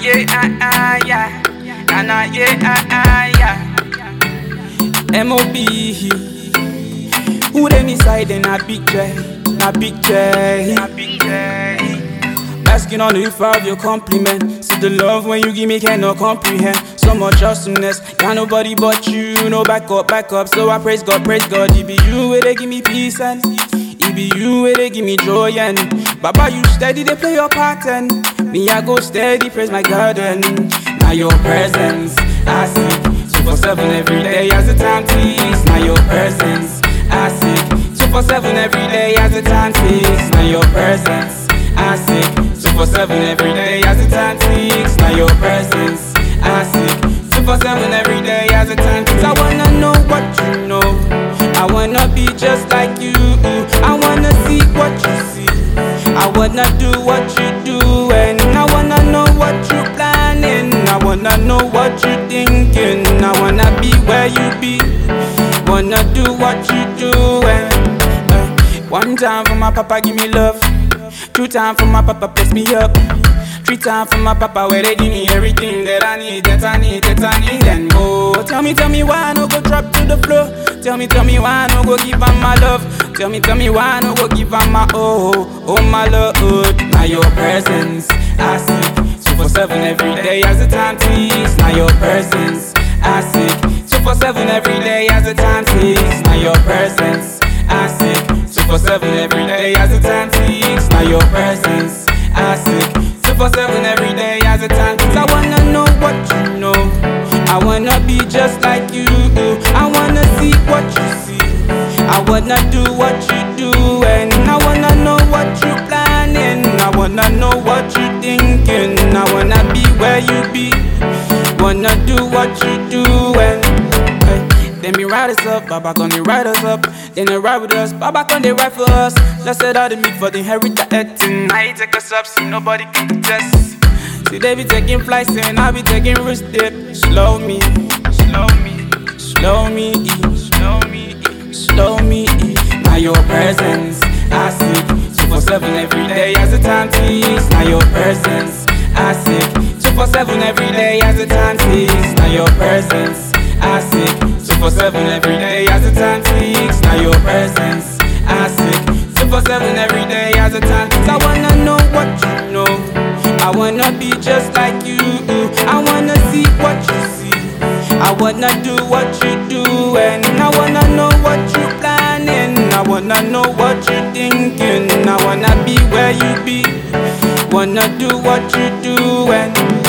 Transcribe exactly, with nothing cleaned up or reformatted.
yeah, ah, ah, yeah. Nah, nah, yeah, ah, ah, yeah. M O B. Who them inside in a big J? Na big J. Na big J. Asking on the roof of your compliment. See the love when you give me cannot comprehend. So much awesomeness, got nobody but you. No back up, back up. So I praise God, praise God. It be you where they give me peace and it be you where they give me joy and Baba you steady they play your part and me I go steady praise my God and now your presence I seek two four seven every day as the time ticks. Now your presence I seek two four seven every day as the time ticks. Now your presence I seek two four seven every day as the time ticks. Now your presence I seek two four seven every day as the time ticks. I wanna know what you know. I wanna be just like you. I wanna see what you see. I wanna do what you do. And I wanna know what you planning. I wanna know what you thinking. I wanna be where you be. Wanna do what you do. And uh, one time for my papa give me love. Two time for my papa bless me up. Three time for my papa where they give me everything that I need, that I need, that I need and more. Tell me, tell me why I no go drop to the floor. Tell me, tell me why I no go give her my love. Tell me, tell me why I no go give her my oh, oh my love. Now your presence I seek two four seven every day as the time ticks. Now your presence I seek two four seven every day as the time ticks. Now your presence I seek two four seven every day as the time ticks. Now your presence I seek two four seven every day as the time ticks. I wanna know what you know. I wanna be just like you. I wanna see what you see. I wanna do what you do. And I wanna know what you planning. I wanna know what you thinking. I wanna be where you be. Wanna do what you do. And hey, then me ride us up, Baba gon' they ride us up. Then they ride with us, Baba gon' they ride for us. Let's set out the meat for the inherit the acting. Now you take us up, see nobody can contest. See they be taking flights and I be taking risk dip. Slow me, slow me, slow me, slow me, slow me. Now your presence I seek two four seven every day as the time ticks. Now your presence I seek two four seven every day as the time ticks. Now your presence I seek two four seven every day as the time ticks. Now your presence I seek two four seven every day as the time ticks. I wanna know what you know. I wanna be just like you. I wanna see what you see. I wanna do what you do. And I wanna know what you planning. I wanna know what you thinking. I wanna be where you be. Wanna do what you do. And